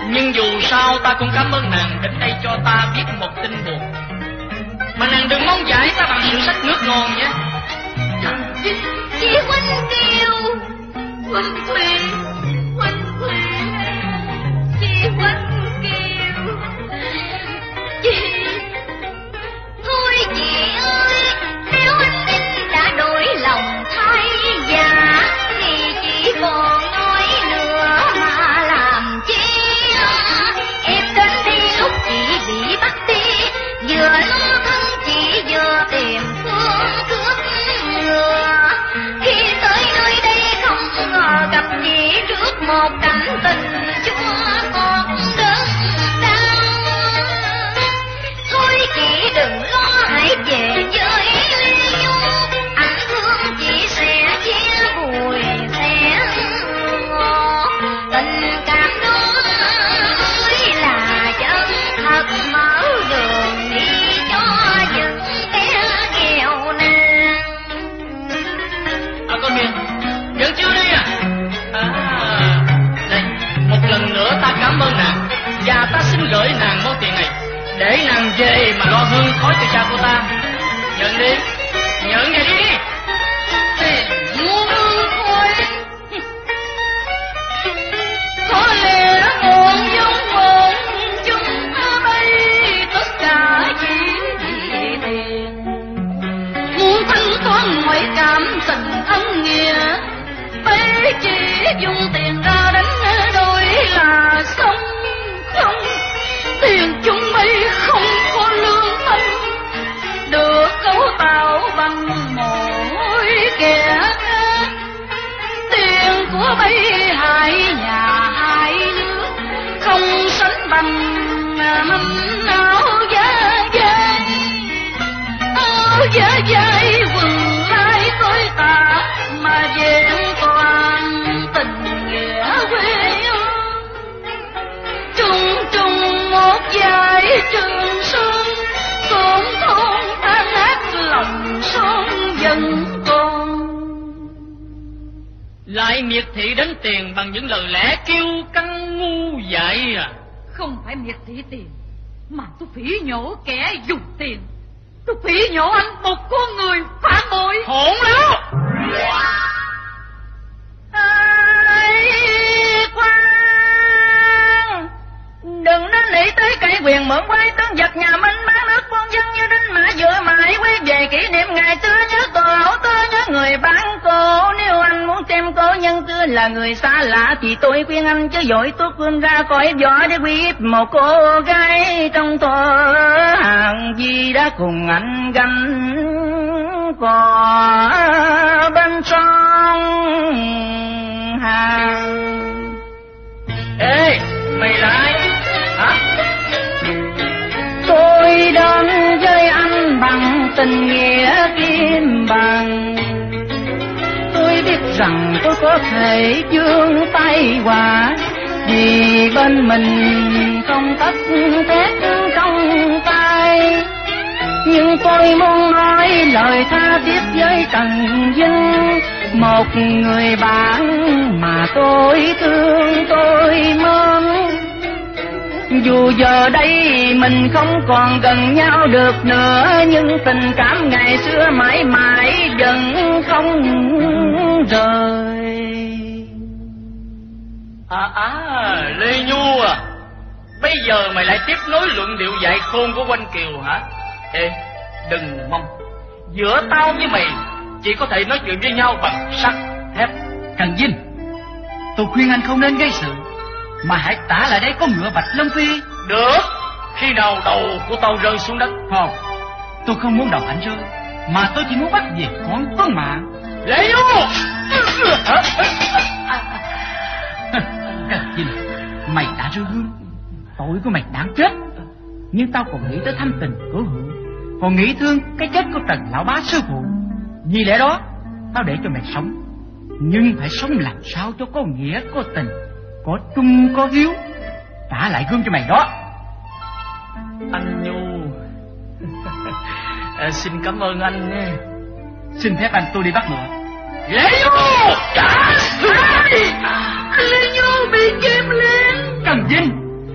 Nhưng dù sao ta cũng cảm ơn nàng đến đây cho ta biết một tin buồn. Mà nàng đừng mong giải ta bằng sự sách nước ngon nhé. Chị Huynh Kiều, Huynh Khuê, Huynh Khuê, chị Huynh Kiều, chị. Thôi chị ơi, nếu Huynh Ninh đã đổi lòng thay dạ thì chị còn nói nữa mà làm chi. Em đến đây lúc chị bị bắt đi, vừa lo thân chị vừa tìm phương cướp ngừa. Khi tới nơi đây không ngờ gặp chị trước một cảnh tình chúa con đơn đau. Thôi chị đừng lo, hãy về với Lê Nhu, anh thương chị sẽ chia bùi sẽ ngọt. Tình cảm đó mới là chân thật, mở đường đi cho những kẻ nghèo nàn. Con Miền, vẫn chưa đi à? Đây, một lần nữa ta cảm ơn nàng và ta xin gửi nàng món tiền này để nàng về mà lo hương khói cho cha của ta. Nhận đi, nhận về đi. Muốn hương khói có lẽ nguồn giống nguồn chúng đây, tất cả chỉ vì tiền. Muốn thanh toán mọi cảm tình ân nghĩa, bây chỉ dùng tiền ra đánh đổi là xong. Không, tiền chúng bây không có lương tâm, được cấu tạo bằng mỗi kẻ khác. Tiền của bây hai nhà hai nước, không sánh bằng mâm áo giá dây. Áo giá dây quần lai tôi ta mà vẹn toàn tình nghĩa quê hương. Trung trung một dải trường sơn, tổn thôn tan ác lòng son vẫn còn. Lại miệt thị đến tiền bằng những lời lẽ kiêu căng ngu dại à? Không phải miệt thị tiền, mà tôi phỉ nhổ kẻ dùng tiền. Tôi phỉ nhổ anh, một con người phản bội. Hỗn láo! Khoan, đừng nên nghĩ tới cây quyền mượn quay tướng giật nhà Minh, bán nước con dân như đinh mã vừa mãi quét về kỷ niệm ngày xưa, nhớ tổ tớ nhớ người bán cô. Nếu anh muốn xem cô nhân xưa là người xa lạ thì tôi khuyên anh chứ dội tuốt vươn ra khỏi vỏ để quy hiếp một cô gái trong thơ hàng gì đã cùng anh gánh cò bên sông hàng. Ê, mày là ai? Hả? Tôi đến với anh bằng tình nghĩa kim bằng. Tôi biết rằng tôi có thể vươn tay qua, vì bên mình không tất thép trong tay. Nhưng tôi muốn nói lời tha thiết với Trần Vinh, một người bạn mà tôi thương tôi mến. Dù giờ đây mình không còn gần nhau được nữa, nhưng tình cảm ngày xưa mãi mãi vẫn không rời. Lê Nhu à, bây giờ mày lại tiếp nối luận điệu dại khôn của Oanh Kiều hả? Ê, đừng mong. Giữa tao với mày chỉ có thể nói chuyện với nhau bằng sắt thép. Trần Vinh, tôi khuyên anh không nên gây sự, mà hãy trả lại đây con ngựa Bạch Long Phi. Được, khi nào đầu của tao rơi xuống đất? Không, tôi không muốn đầu anh rơi, mà tôi chỉ muốn bắt về con Tuấn Mã. Lê Nhu! Trần Vinh, mày đã rơi gương, tội của mày đáng chết. Nhưng tao còn nghĩ tới thâm tình của Hữu, còn nghĩ thương cái chết của Trần lão bá sư phụ. Vì lẽ đó tao để cho mày sống, nhưng phải sống làm sao cho có nghĩa, có tình, có trung, có hiếu. Trả lại gương cho mày đó. Anh Nhu, xin cảm ơn anh nha. Xin phép anh tôi đi bắt ngựa. Lê Nhu! Lê Nhu bị chém lên. Trần Vinh,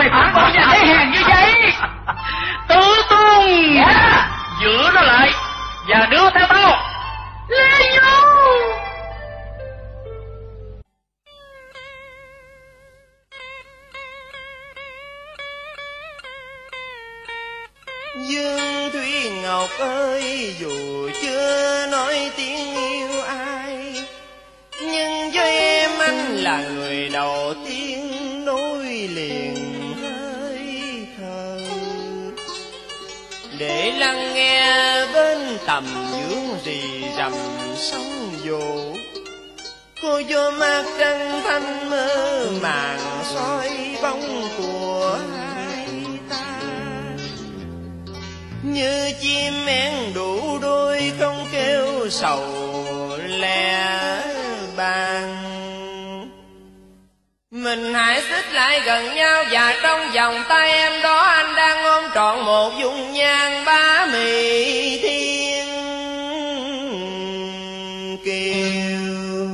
mày không bao giờ thấy hèn như vậy. Tử Tung, giữ nó lại và đưa theo tao. Lê Nhu. Dương Thúy Ngọc ơi, dù chưa nói tiếng yêu ai, nhưng với em anh là người đầu tiên nối liền hơi thở, để lắng nghe bên tầm dưỡng rì rầm sóng vỗ. Cô vô mắt trăng thanh mơ màng soi bóng của hai ta, như chim én đủ đôi không kêu sầu lẻ bàn. Mình hãy xích lại gần nhau và trong vòng tay em đó anh đang ôm trọn một dung nhan bá mị thiên kiều.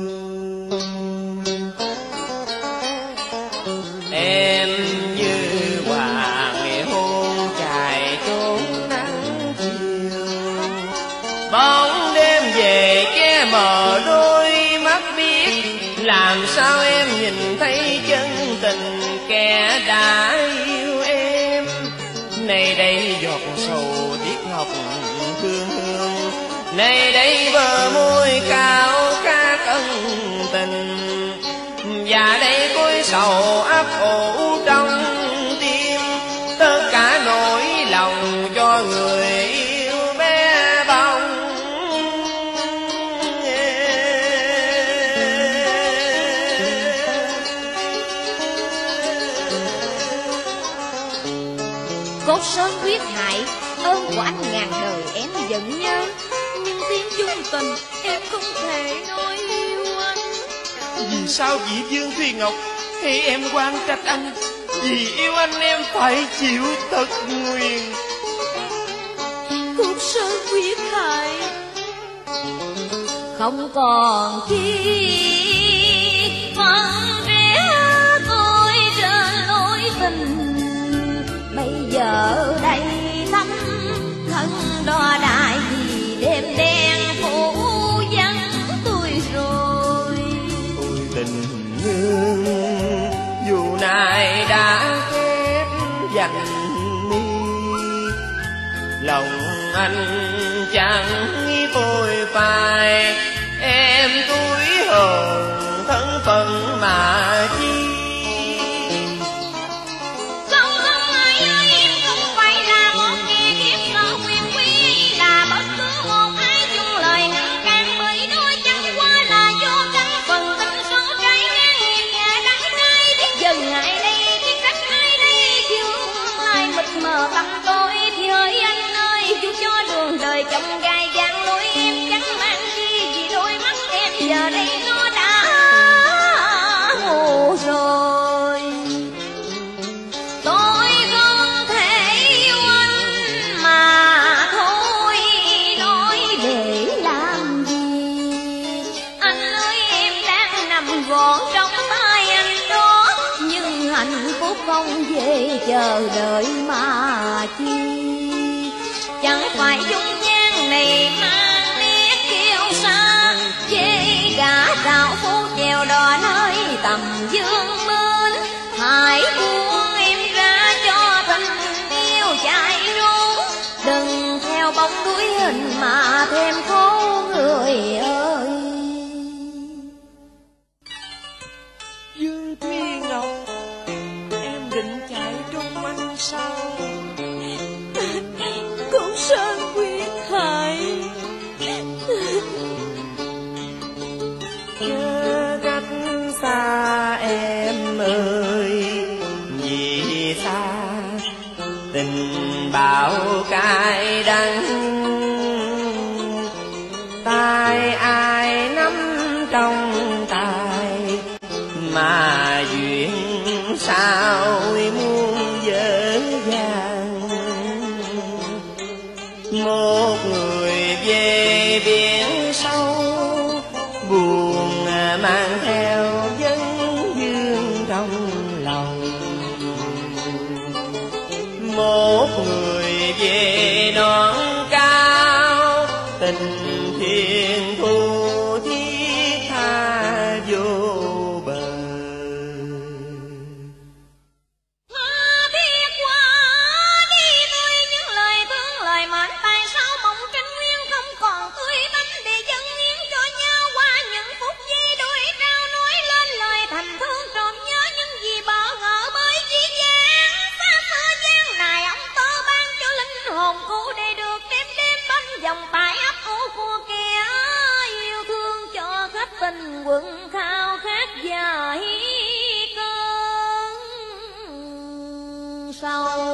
Em như hoàng hôn trải trốn nắng chiều, bóng đêm về che mờ đôi mắt, biết làm sao em nhìn thấy chân tình kẻ đã yêu em. Này đây giọt sầu tiếc ngọc hương hương, này đây bờ môi cao khát ân tình, và đây cối sầu ấp ủ trong tim, tất cả nỗi lòng cho người yêu bé bỏng. Cốt sơn huyết hại, ơn của anh ngàn đời em vẫn nhớ, nhưng tiếng chung tình em không thể nói yêu anh. Vì sao vị Dương Thúy Ngọc hay em oan trách anh? Vì yêu anh em phải chịu tật nguyền. Cốt sơn huyết hại không còn chi phần trẻ tôi trên lối tình. Bây giờ đây thăm thân đo đại vì đêm đen phủ vắng tôi rồi. Ôi tình nương dù này đã khép dành mi, lòng anh chẳng phôi phai, em túi hồn thân phận mà chi. Tâm tôi thì ơi anh ơi, chú cho đường đời chồng gai gian lối em chẳng mang chi, vì đôi mắt em giờ đây nó đã ngủ rồi. Tôi không thể yêu anh mà thôi, nói để làm gì. Anh ơi em đang nằm gọn trong tay anh đó, nhưng hạnh phúc không về chờ đợi mà chi. Chẳng phải dung nhan này mang nét kiêu sa, chê gã đạo phu chèo đò nơi tầm dương bên. Hãy buông em ra cho tình yêu chạy trốn, đừng theo bóng đuổi hình mà thêm khổ người ơi. Dương Thúy Ngọc, em định chạy trốn anh sao? Cốt sơn huyết hại chớ cách xa em ơi, vì xa tình bão cay đắng. Tay ai nắm trong tay mà duyên sao muôn dở dàng. Một người về biển sâu buồn mang theo vấn vương trong lòng. một người về non cao, tình thiên thu thiết tha vô bờ. Biết quá đi tôi những lời thương lời mến, tại sao mộng trinh nguyên không còn tươi tắn để dâng hiến cho nhau qua những phút giây đôi trao nói lên lời thầm thương trộm nhớ những gì bỏ ngỡ bởi chi gian xa xưa gian này. Ông tơ ban cho linh hồn cũ để được đêm đêm bên dòng tại ấp ủ của kẻ yêu thương, cho khắp tình quần khao khát dài cơn sâu.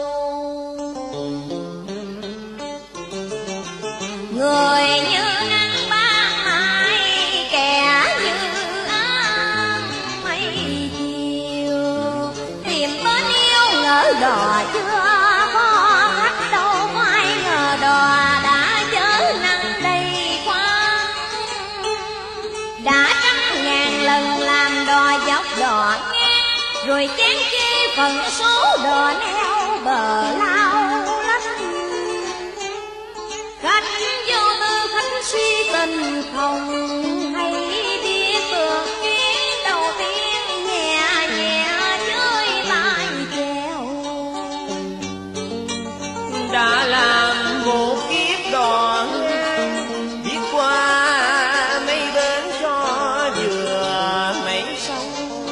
Người như nắng ban mai, kẻ như áng mây chiều, tìm bên yêu ngỡ đò chưa có khách đâu, ai ngờ đò đã chở nắng đầy khoan. Đã trăm ngàn lần làm đò dốc đò ngang, rồi chán chê phần số đò neo bờ lao lách. Khách vô tư khách suy tình không hay biết được chuyến đầu tiên nhẹ nhẹ với tay chèo. Đã làm một kiếp đò ngang, biết qua mấy bến cho vừa mấy sông.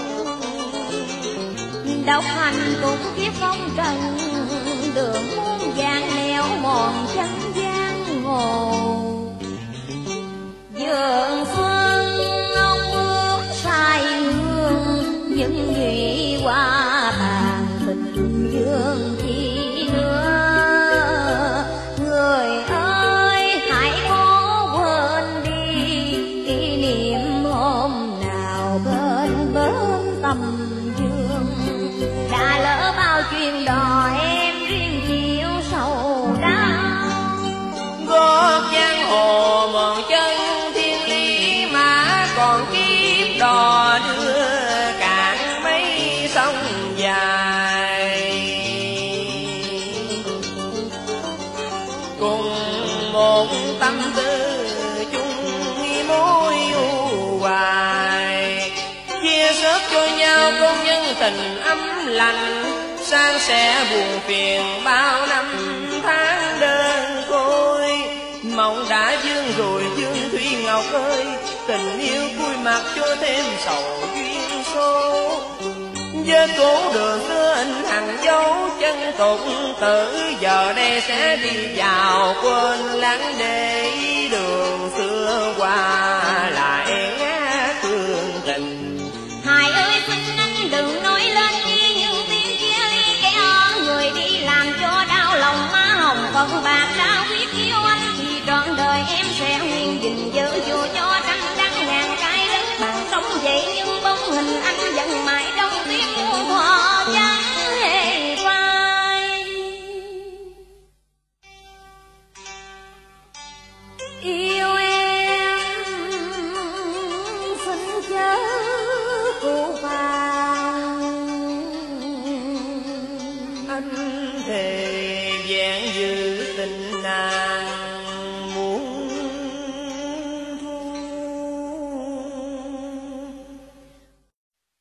Độc hành cũng kiếp phong trần, đường muôn vàng nẻo mòn chân gian ngồ. Vườn xuân ông ướm sai hương, những nhụy hoa tàn tình dương chi nữa. Người ơi hãy cố quên đi kỷ niệm hôm nào bên bến Tâm Dương. Đã lỡ bao chuyện đò em riêng chịu sầu đau. Gót giang hồ mòn chân thiên lý, mà còn kiếp đò đưa cạn mấy sông dài. Cùng một tâm tư chung mối u hoài, chia sớt cho nhau công nhân tình ấm lành. San sẻ buồn phiền bao năm tháng đơn côi, mộng đã dương rồi dương thủy ngọc ơi, tình yêu vui mặt cho thêm sầu duyên số. Với cố đường xưa in hằn dấu chân tục tử, giờ đây sẽ đi vào quên lãng để đường xưa qua lại ngát thương tình. Hài ơi xin anh đừng nói lên chi những tiếng chia ly, kẻ người đi làm cho đau lòng má hồng phận bạc đã quyết yêu anh, thì trọn đời em sẽ nguyên gìn giữ dù cho trăm đắng ngàn cái đất bằng sống vậy. Nhưng bóng hình anh vẫn mãi trong tim muôn thuở chẳng hề phai. Yêu em xin chớ phụ phàng, Anh thề vẹn giữ tình nàng muốn thu.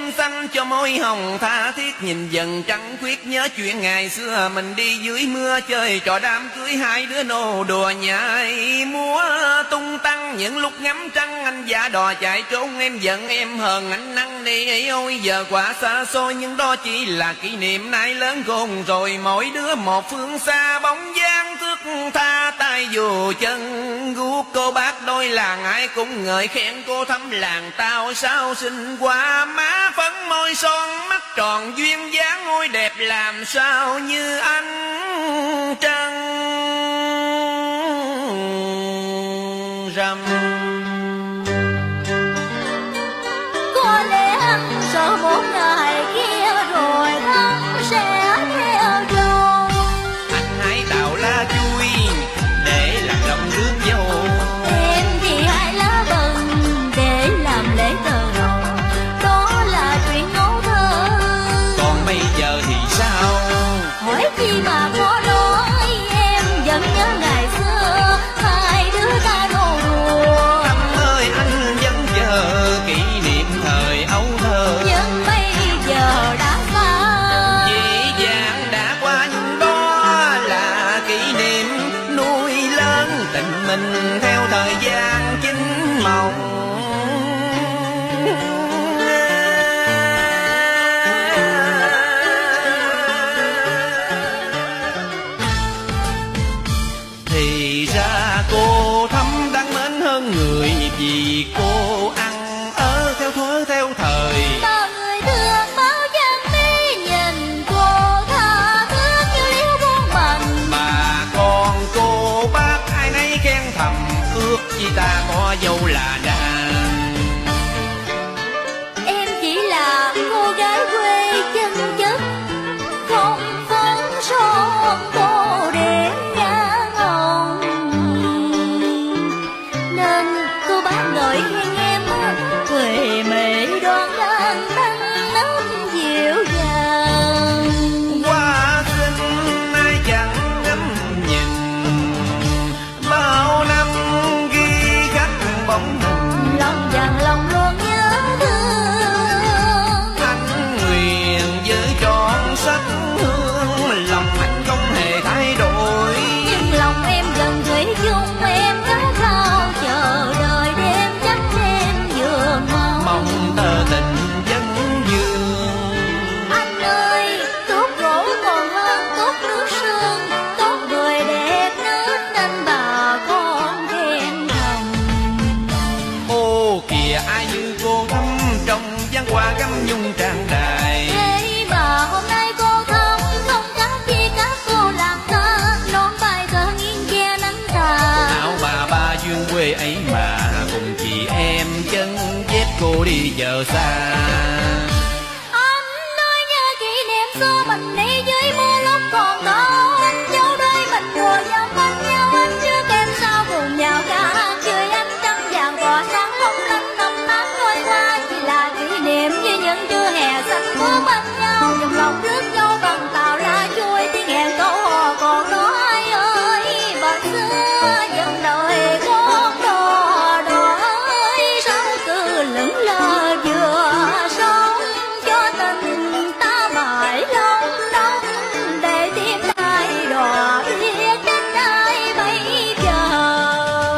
hương xanh cho môi hồng tha thiết, nhìn dần trắng khuyết nhớ chuyện ngày xưa mình đi dưới mưa chơi trò đám cưới, hai đứa nô đùa nhảy múa tung tăng. Những lúc ngắm trăng anh giả đò chạy trốn, em giận em hờn anh năn nỉ, ôi giờ quá xa xôi nhưng đó chỉ là kỷ niệm. Nay lớn khôn rồi mỗi đứa một phương xa, bóng dáng thước tha tay dù chân guốc. Cô bác đôi làng ai cũng ngợi khen cô thắm làng tao sao xinh quá, má phấn môi son mắt tròn duyên dáng, ôi đẹp làm sao như ánh trăng rằm. Có lẽ anh sợ một ngày kia rồi hắn sẽ theo chồng. Anh hãy tạo lá chui để làm lòng rước dâu, Em thì hãy lá bần để làm lễ tờ hồng, đó là chuyện ngẫu thơ. còn bây giờ thì sao? Hỏi chi mà khó nói, em vẫn nhớ ngày xưa hai đứa ta nô đùa. Thắm ơi anh vẫn chờ kỷ niệm thời ấu thơ, Nhưng bây giờ đã xa, dĩ dàng đã qua nhưng đó là kỷ niệm. Nuôi lớn tình mình theo thời gian chín mộng, thì ra cô thắm đáng mến hơn người, vì cô ăn ở theo thuở theo thời. bao người thương bao gian mi nhìn cô tha thước như liễu buông bằng. Mà còn cô bác ai nấy khen thầm, ước chi ta có dâu là đàn. Em chỉ là cô gái quê chân chất, không phấn son tô để ra hồng, nên cô bác gọi khen em quê mẹ đoan đang thanh nắm dịu dàng. Hoa xinh ai chẳng ngắm nhìn, bao năm ghi khắc bóng hình. Lòng vàng lòng luôn nhớ thương, Anh nguyện với trọn sắc hương, lòng anh không hề thay đổi. nhưng lòng em gần thủy chung, em khát khao chờ đợi đêm trắng đêm vừa mong. Mong tờ tình dân dương. Anh ơi, tốt gỗ còn hơn tốt nước sương, tốt người đẹp nước nên bà con khen thầm. Ô kìa ai như cô thắm trong văn hoa gấm nhung tràn đài. Thế mà hôm nay cô thắm không khác chi các cô làng ta, non bài thơ nghiêng che nắng tà. Áo bà ba duyên quê ấy mà, cùng chị em chân dép cô đi giờ xa. Anh nói nhớ kỷ niệm xưa mình đi dưới mưa lúc còn đó, anh dâu đôi mình đùa dao quanh nhau, anh chưa kém sao cùng nhau ca hát chơi ánh trăng vàng tỏa sáng long lanh năm tháng trôi qua, chỉ là kỷ niệm như những trưa hè xanh mưa bên nhau, dòng lòng rước nhau bằng tàu ra chui tiếng hẹn câu hò còn đó ai ơi bờ xưa dần đời con đò đò ơi sao cứ lững lờ vừa sống cho tình ta mãi long đong để tim ai đò biết đến ai bây giờ.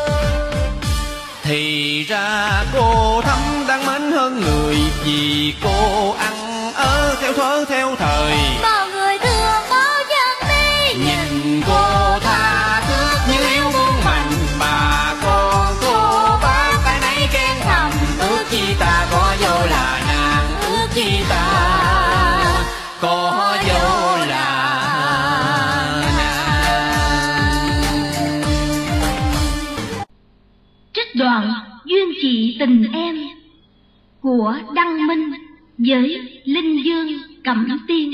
Thì ra cô thắm đáng mến hơn người, vì cô ăn ở theo thuở theo thời. Bao người thương bao gian mi Nhìn cô tha thước như yêu muôn mạnh, bà con cô bác ai nấy khen thầm, ước chi ta có dâu là nàng, ước chi ta có dâu là nàng. Trích đoạn Duyên Chị Tình Em của Đăng Minh với Linh Dương Cẩm Tiên.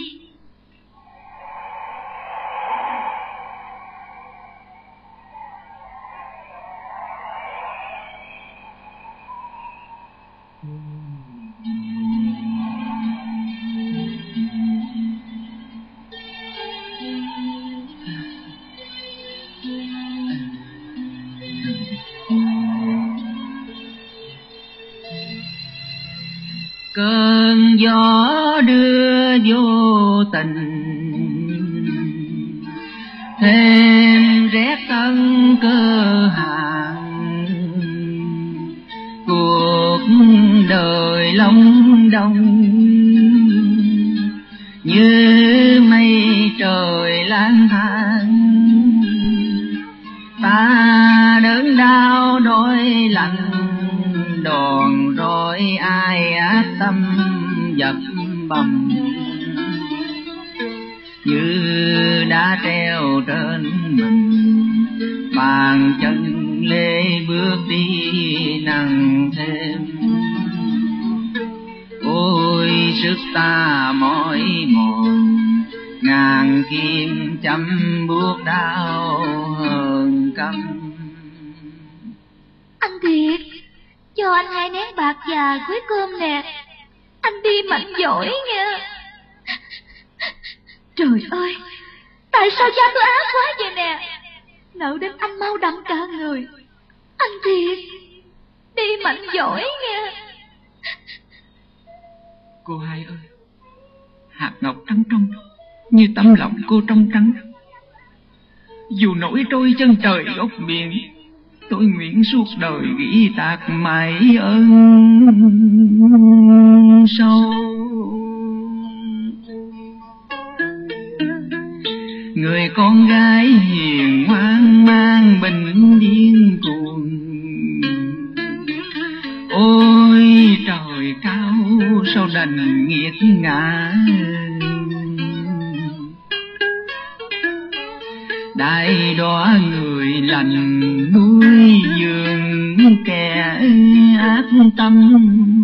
Cơn gió đưa vô tình, thêm rét thân cơ hàng. Cuộc đời long đong như mây trời lang thang, ta đớn đau đôi lạnh, đòn roi ai ác tâm dập bầm. Như đã treo trên mình, bàn chân lê bước đi nặng thêm. Ôi sức ta mỏi mòn, ngàn kim châm buốt đau hơn căm. Anh Thiệt, cho anh 2 nén bạc và cuối cơm nè. Anh đi mạnh giỏi nha. Trời ơi, tại sao cha tôi ác quá vậy nè? Nợ đến anh mau đậm cả người. Anh Thiệt, đi mạnh giỏi nha. Cô Hai ơi, hạt ngọc trắng trong như tấm lòng cô trong trắng. Dù nổi trôi chân trời góc biển, tôi nguyện suốt đời ghi tạc mãi ơn sâu. Người con gái hiền ngoan mang bình điên cuồng. Ôi trời cao sao đành nghiệt ngã, đại đóa người lành nuôi giường kẻ ác tâm.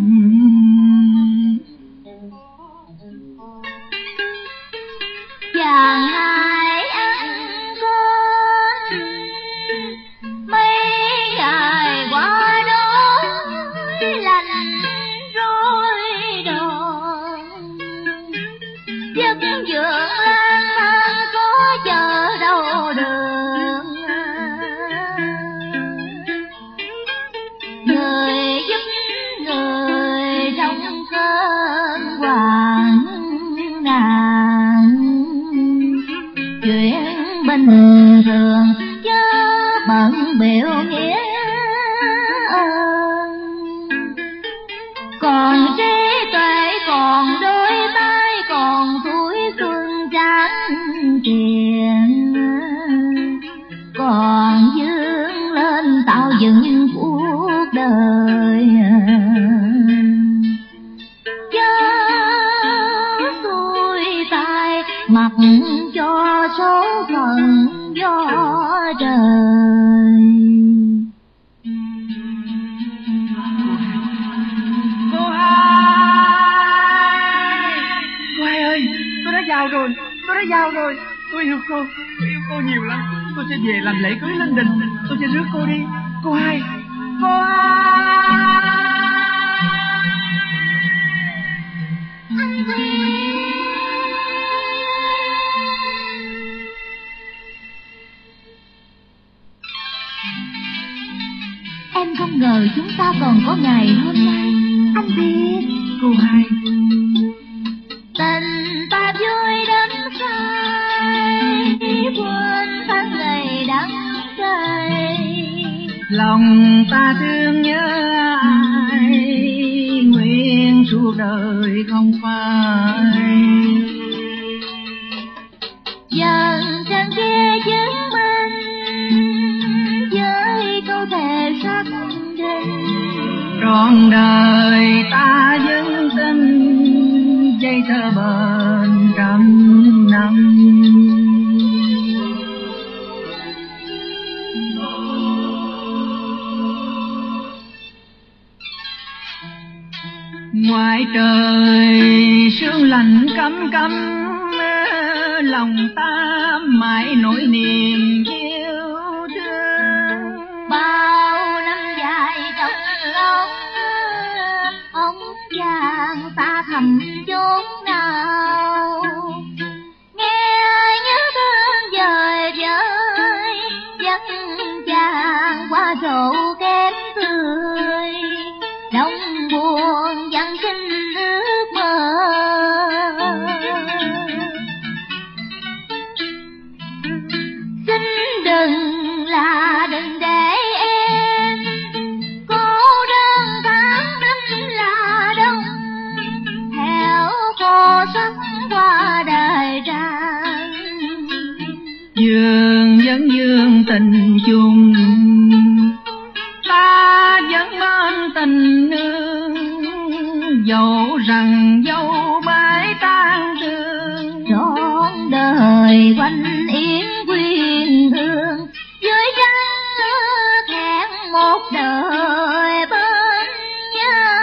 Chàng hai ăn cơm mấy ngày qua đó lạnh rối đòn, giấc giường lang thang có chờ đâu được. Người giúp người trong cơn hoạn nạn, chuyện bình thường chớ bận biểu nghĩa ơn. Còn trí tuệ còn đôi tay, còn tuổi xuân trắng tiền, còn dương lên tạo dựng cuộc đời. Chớ xuôi tay mặc cho số phận do trời. Cô Hai ơi, tôi đã vào rồi, tôi yêu cô nhiều lắm. Tôi sẽ về làm lễ cưới lên đình, tôi sẽ rước cô đi. Cô Hai. Em không ngờ chúng ta còn có ngày hôm nay. Anh biết. Cô Hai. Tình ta vui đến say, quên tháng ngày đắng cay. Lòng ta thương nhớ ai, nguyện suốt đời không phai. Dần chân kia chứng minh với câu thề xác định. Trọn đời ta vẫn tin, dây thơ bền trăm năm. Ngoài trời sương lạnh căm căm, lòng ta mãi nỗi niềm yêu thương. Bao năm dài trong lòng ông chàng ta thầm chốn nào, nghe nhớ thương dời dời, dắt chàng qua rượu kém tươi. Đông buồn dặn xin ước mơ qua đời ra. Dương vẫn dương tình chung, ta vẫn bên tình nương, dẫu rằng dâu bãi tan thương. Trọn đời quanh yến quyên hương, với răng thẹn một đời bên nhau.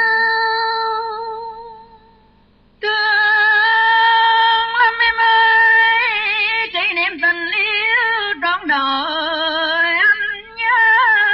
Thương lắm em ơi, kỷ niệm tình yêu trọn đời anh nhớ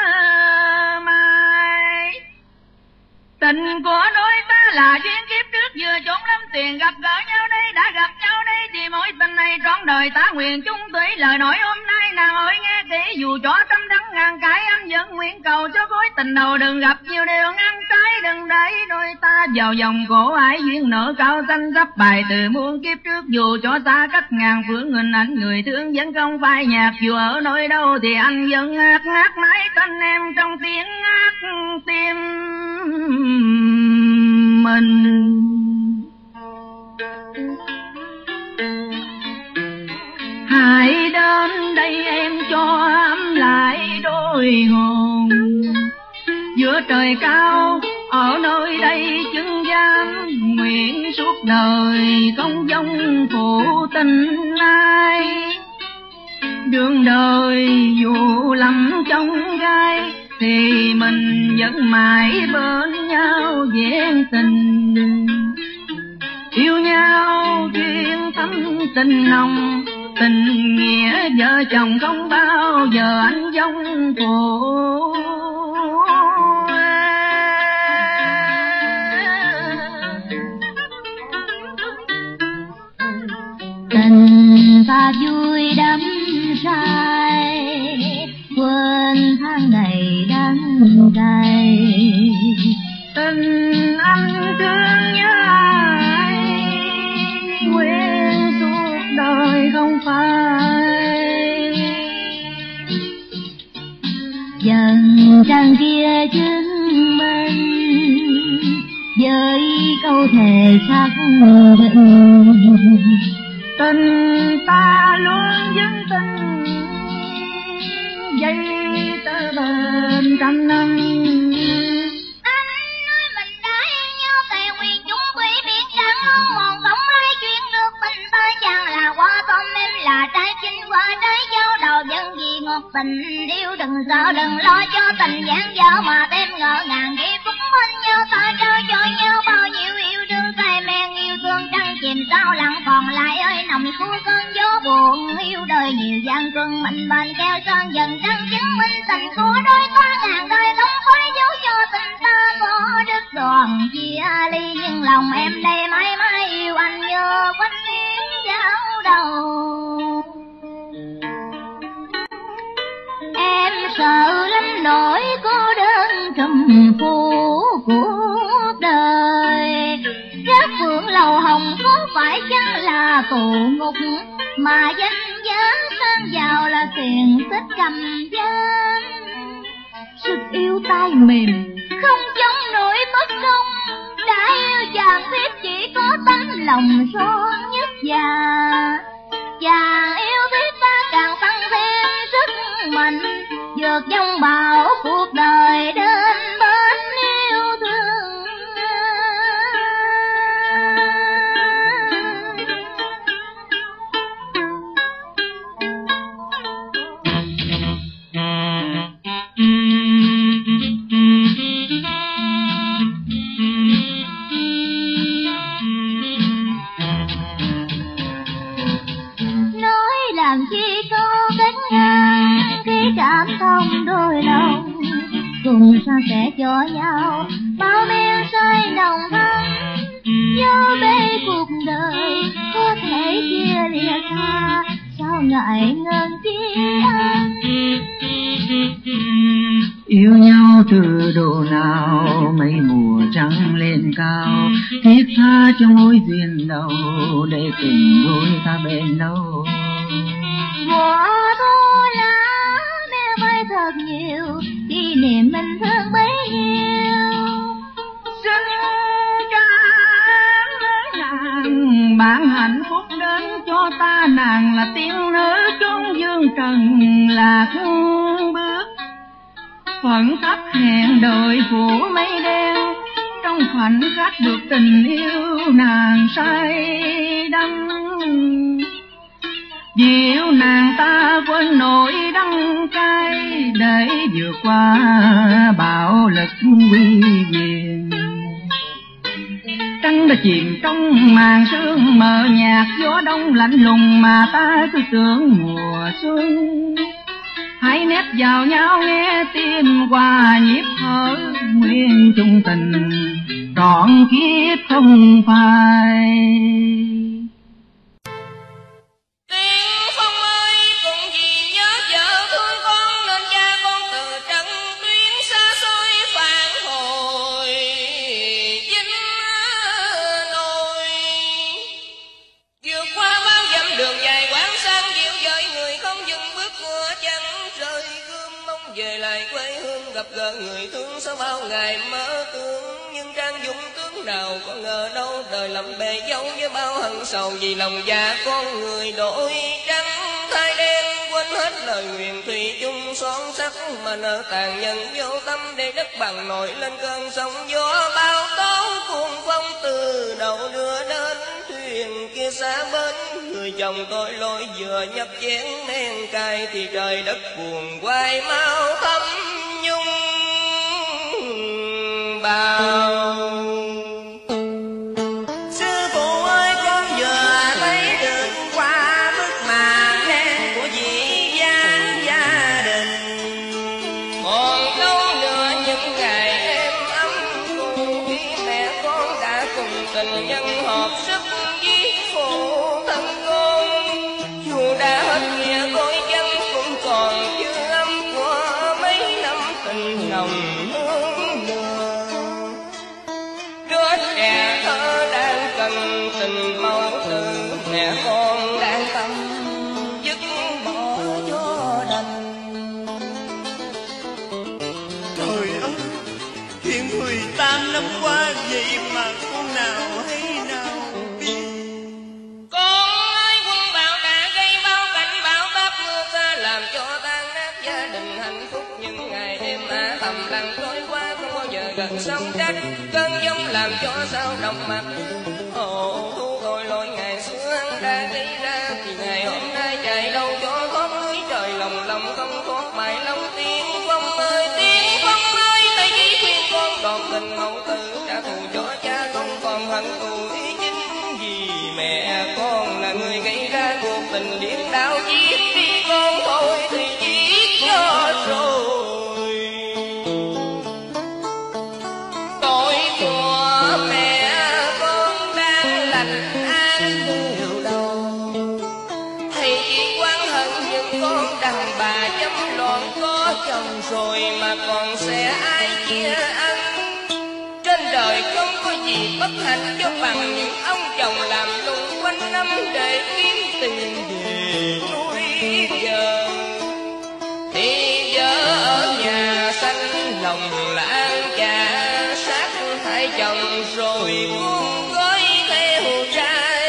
mãi. Tình của đôi ta là duyên kiếp trước, vừa chốn lắm tiền gặp gỡ nhau đây, đã gặp nhau đây thì mối tình này trọn đời ta nguyện chung thủy. Lời nói hôm nay nàng ơi nghe kỹ, dù cho trăm đắng ngàn cái anh vẫn nguyện cầu cho khối tình đầu đừng gặp nhiều điều ngăn trái, đừng đẩy đôi ta vào vòng cổ ái duyên nợ cao xanh sắp bài từ muôn kiếp trước. Dù cho xa cách ngàn phương hình ảnh người thương vẫn không phai nhạt, dù ở nơi đâu thì anh vẫn ngát ngát mãi tên em trong tiếng ngát tim mình. Hãy đến đây em cho ấm lại đôi hồn, giữa trời cao ở nơi đây chứng giam, nguyện suốt đời không vong phụ tình ai. Đường đời dù lầm trong gai thì mình vẫn mãi bên nhau vẹn tình. Yêu nhau duyên thắm tình nồng, tình nghĩa vợ chồng không bao giờ anh vong phụ. Tình ta vui đắm say, quên tháng ngày đắng cay. Tình anh thương nhớ ai, nguyện suốt đời không phai. Dần trăng kia chứng minh, với câu thề xác định. Tình ta luôn vững tin, dây tơ bền trăm năm. Anh nói mình đã yêu nhau tại nguyện chúng thủy biệt chẳng mong mòn không ai chuyện được mình ta chẳng là hoa tôm em là trái chín qua trái dâu đầu dân vì ngọt tình yêu. Đừng sợ đừng lo cho tình giảng dở mà thêm ngỡ ngàng khi phút bên nhau ta trao cho nhau bao nhiêu yêu đương say men yêu thương trăng chìm sao lặng còn lại ơi nằm cuối cơn gió buồn. Yêu đời nhiều gian cơn mình bền keo sơn dần trăng chứng minh tình của đôi ta ngàn đời không phải dấu cho tình ta có đứt đoạn chia ly. Nhưng lòng em đây mãi mãi yêu anh như quanh yến giao đầu. Em sợ lắm nỗi cô đơn trùm phủ cuộc đời. Gác phượng lầu hồng có phải chăng là tù ngục, mà danh giá sang giàu là tiền tích cầm gian. Sức yêu tay mềm không chống nổi bất công, đã yêu chàng biết chỉ có tấm lòng son nhất già. Chàng yêu biết ta càng tăng thêm sức mạnh, vượt dông bão cuộc đời đến bên yêu thương. Nói làm chi có cách ngang khi cảm thông đôi lòng, cùng san sẻ cho nhau bao men say nồng thắm. Dấu bê cuộc đời có thể chia lìa xa, sao ngại ngần chi anh. Yêu nhau từ độ nào mấy mùa trăng lên cao, thiết tha cho mối duyên đầu để tình đôi ta bền lâu. Mùa thu lá mẹ bay thật nhiều, kỷ niệm mình thương bấy nhiêu. Xin cảm ơn nàng bạn hạnh phúc đến cho ta, nàng là tiên nữ chốn dương trần lạc bước. Phận khắc hẹn đợi phủ mây đen, trong khoảnh khắc được tình yêu nàng say đắm. Dịu nàng ta quên nỗi đắng cay, để vượt qua bạo lực quy quyền. Trăng đã chìm trong màn sương mờ nhạt, gió đông lạnh lùng mà ta cứ tưởng mùa xuân. Hãy nép vào nhau nghe tim qua nhịp thở, nguyên chung tình trọn kiếp không phai. Gặp gỡ người thương sau bao ngày mơ thương, nhưng trang dung tướng nào có ngờ đâu đời lầm bề dấu với bao hận sầu. Vì lòng dạ con người đổi trắng thay đen, quên hết lời nguyện thủy chung son sắc, mà nợ tàn nhân vô tâm để đất bằng nổi lên cơn sóng gió bao tố cuồng phong. Từ đầu đưa đến thuyền kia xa bến, người chồng tội lỗi vừa nhập chén men cay, thì trời đất buồn quay mau thấm nhung bao. Sư phụ ơi, con vừa thấy được qua bức màn đen của vị gia đình. Còn đâu nữa những ngày êm ấm cùng khi mẹ con đã cùng tình nhân hợp sức giết phụ thân con. Dù đã hết nghĩa đôi chân cũng còn dư âm của mấy năm tình nồng hương lửa. Đứa trẻ thơ đang cần tình mẫu tử, mẹ con đang tâm dứt bỏ cho đành. Trời ơi, chuyện 18 năm qua vậy mà con nào hay nào biết. Con ơi, quân bão đã gây bao cảnh bão táp mưa xa, làm cho tan nát gia đình hạnh phúc. Những ngày êm ả thầm lặng trôi qua, không bao giờ gần sông trách. Cơn giông làm cho sao đồng mặt ồ thu tội lỗi ngày xưa hắn đã gây ra, thì ngày hôm nay chạy đâu cho thoát lưới. Trời lòng lòng không thoát mãi lòng tiếng phong ơi, tiếng phong ơi, tay chỉ khuyên con đòn tình mẫu tử, trả thù cho cha không còn hận thù ý chính. Vì mẹ con là người gây ra cuộc tình điên đảo, giết đi con thôi thì giết cho rồi. Tội của mẹ con đang lành an nhiều đầu, thầy chỉ oán hận những con đàn bà chấm loạn có chồng rồi mà còn sẽ ai chia ăn. Trên đời không có gì bất hạnh cho bằng những ông chồng làm lụng quanh năm để kiếm tiền về nuôi vợ. Thì vợ ở nhà xanh lòng là ăn chả, sát hại chồng rồi buông gói theo trai.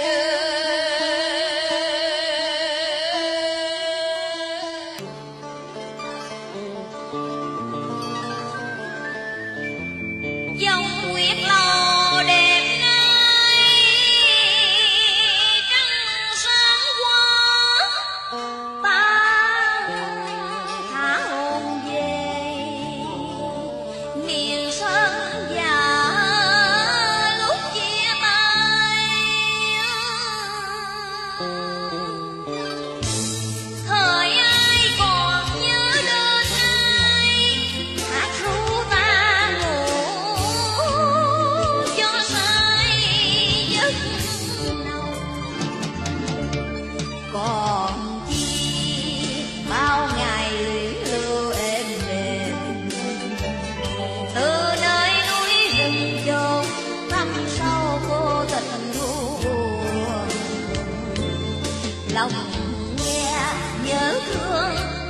dòng nguyệt lò đẹp ngây trăng sáng qua, ta thả hồn về miền sơn già lúc chia tay. Thời ai còn nhớ đến ai, hát ru ta ngủ cho say giấc nồng. Còn chi bao ngày luyến lưu êm đềm, từ nơi núi rừng chốn thăm sâu vô tình buồn. Lòng nghe nhớ thương